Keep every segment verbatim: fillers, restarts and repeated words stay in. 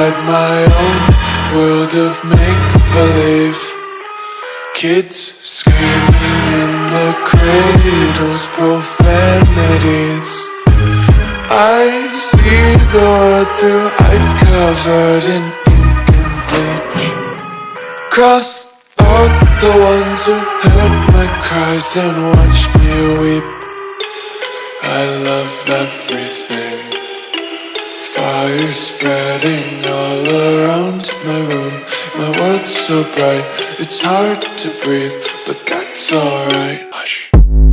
inside my own world of make-believe. Kids screaming in the cradles, profanities. I see the world through ice covered in ink and bleach. Cross out the ones who heard my cries and watched me weep. I love everything. Fire spreading all around my room. My world's so bright, it's hard to breathe, but that's alright. Hush.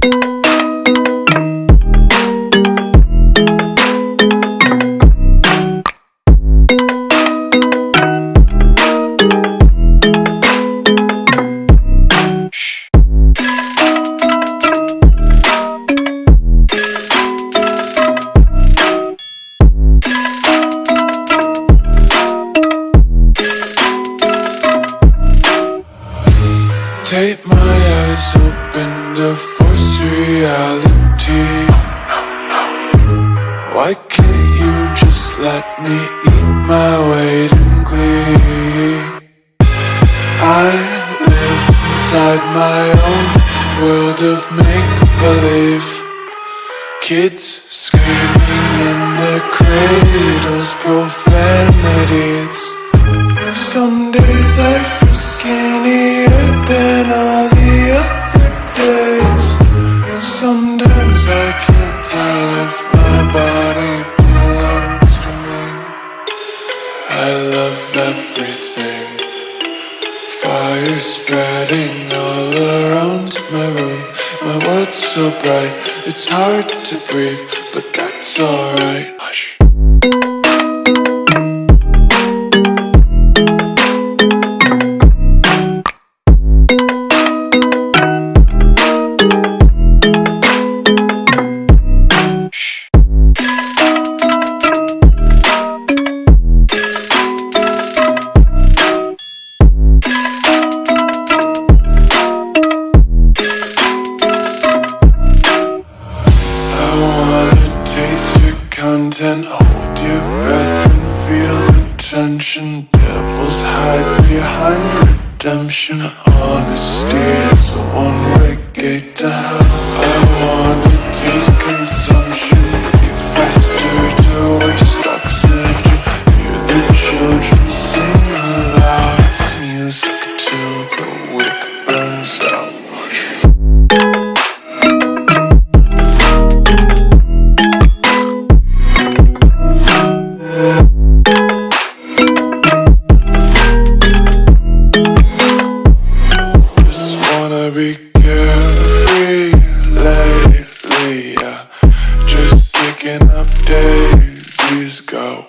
Take my eyes open to force reality. Why can't you just let me eat my weight in glee? I live inside my own world of make-believe. Kids screaming in their cradles, profanities. Some days I feel skinnier than all the other days. Sometimes I can't tell if my body belongs to me. I love everything. Fire spreading all around my room. My world's so bright, it's hard to breathe, but that's alright. Hush. Content, hold your breath and feel the tension. Devils hide behind redemption. Honesty is a one-way gate to hell. I wanna taste consumption, be faster to waste oxygen. Hear the children sing aloud. It's music till the wick burns out. Be carefree lately, yeah. Just picking up daisies, go